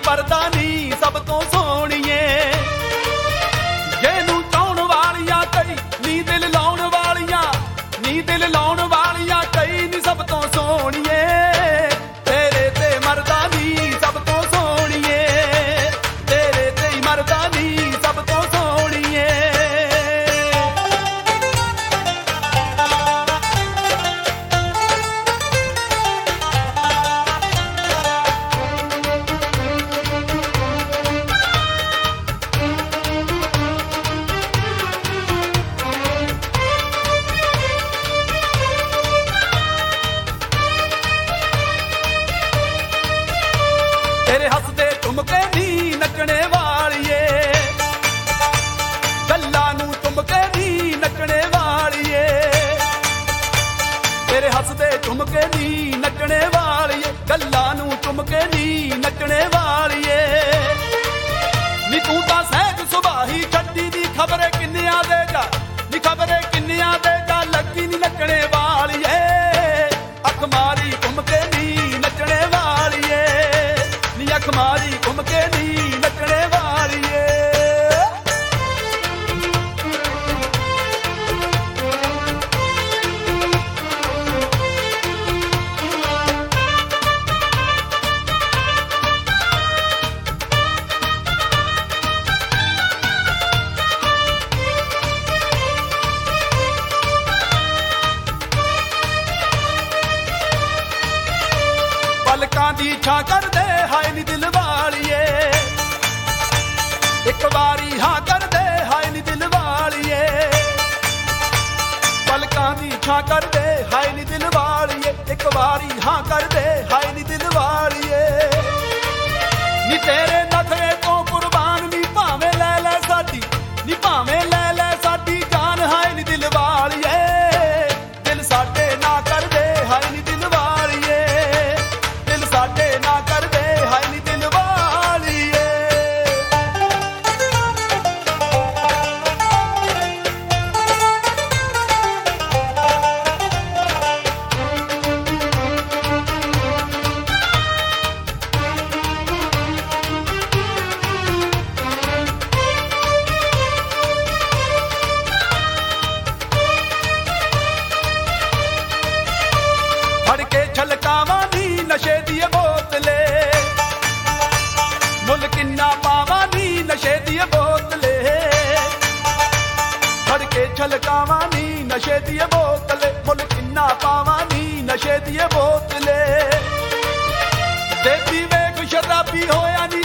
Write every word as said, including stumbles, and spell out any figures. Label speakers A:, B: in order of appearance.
A: ਪਰਦਾ ਨੀ ਸਭ ਤੋਂ ਸੋਹਣੀਏ ਜਿਹਨੂੰ ਚਾਹੁਣ ਵਾਲੀਆਂ ਕਈ ਨੀ ਦਿਲ ਲਾਉਣ ਵਾਲੀਆਂ ਨੀ ਦਿਲ ਲਾਉਣ ਵਾਲੀਆਂ ਕਈ ਨੀ ਸਭ ਤੋਂ ਸੋਹਣੀਏ ਤੇਰੇ ਤੇ ਮਰਦਾ ਨੀ ਸਭ ਤੋਂ ਸੋਹਣੀਏ ਤੇਰੇ ਤੇ ਹੀ ਮਰਦਾ ਨੀ ਸਭ ਤੋਂ ਸੋਹਣੀਏ ਤੇਰੇ ਹੱਸਦੇ ਝੁਮਕੇ ਨੀ ਨੱਚਣੇ ਵਾਲੀਏ ਗੱਲਾਂ ਨੂੰ ਝੁਮਕੇ ਨੀ ਨੱਚਣੇ ਵਾਲੀਏ ਤੇਰੇ ਹੱਸਦੇ ਝੁਮਕੇ ਨੀ ਨੱਚਣੇ ਵਾਲੀਏ ਗੱਲਾਂ ਨੂੰ ਝੁਮਕੇ ਨੀ ਨੱਚਣੇ ਵਾਲੀਏ ਨੀ ਤੂੰ ਤਾਂ ਸਹਿਜ ਸੁਭਾਹੀ ਛੱਡੀ ਦੀ ਖਬਰੇ ਕਿੰਨਿਆਂ ਦੇ ਜਾ ਨੀ ਖਬਰੇ ਕਿੰਨਿਆਂ ਦੇ ਜਾ ਲੱਗੀ ਨੀ ਨੱਚਣੇ ਵਾਲੀਏ ਅੱਖ ਮਾਰੀ ਝੁਮਕੇ ਨੀ ਨੱਚਣੇ ਵਾਲੀਏ ਨੀ ਅੱਖ ਮਾਰੀ ਘੁੰਮ ਕੇ ਨੀ ਨੱਚਣੇ ਵਾਲੀਏ ਪਲਕਾਂ ਦੀ ਛਾਂ ਕਰਦੇ ਹਾਏ ਨੀ ਦਿਲ ਵਾਲੀਏ ਇੱਕ ਵਾਰੀ ਹਾਂ ਕਰਦੇ ਹਾਏ ਨੀ ਦਿਲ ਵਾਲੀਏ ਪਲਕਾਂ ਦੀ ਛਾਂ ਕਰਦੇ ਹਾਏ ਨੀ ਦਿਲ ਵਾਲੀਏ ਇੱਕ ਵਾਰੀ ਹਾਂ ਕਰਦੇ ਹਾਏ ਨੀ ਦਿਲ ਵਾਲੀਏ ਨੀ ਤੇਰੇ ਨਖਰੇ ਤੋਂ ਕੁਰਬਾਨ ਨੀ ਭਾਵੇਂ ਲੈ ਲੈ ਸਾਡੀ ਨੀ ਭਾਵੇਂ ਲੈ ਲੈ ਸਾਡੀ ਜਾਨ ਹਾਏ ਨੀ ਦਿਲ ਵਾਲੀਏ ਦਿਲ ਸਾਡੇ ਨਾ ਕਰਦੇ ਹਾਏ ਨੀ ਦਿਲ ਵਾਲੀਏ ਸਾਡੇ ਨਾ ਕਰਦੇ ਹਾਏ ਨੀ ਦਿਲ ਵਾਲੀਏ ਫੜ ਕੇ ਛਲਕਾਵਾਂ ਨੀ ਨਸ਼ੇ ਦੀ ਬੋਤਲੇ ਮੁੱਲ ਕਿੰਨਾ ਪਾਵਾਂ ਨੀ ਨਸ਼ੇ ਦੀ ਬੋਤਲੇ ਫੜ ਕੇ ਛਲਕਾਵਾਂ ਨੀ ਨਸ਼ੇ ਦੀ ਬੋਤਲੇ ਮੁੱਲ ਕਿੰਨਾ ਪਾਵਾਂ ਨੀ ਨਸ਼ੇ ਦੀ ਬੋਤਲੇ ਦੇਤੀ ਵੇਖ ਸ਼ਰਾਬੀ ਹੋਇਆ ਨੀ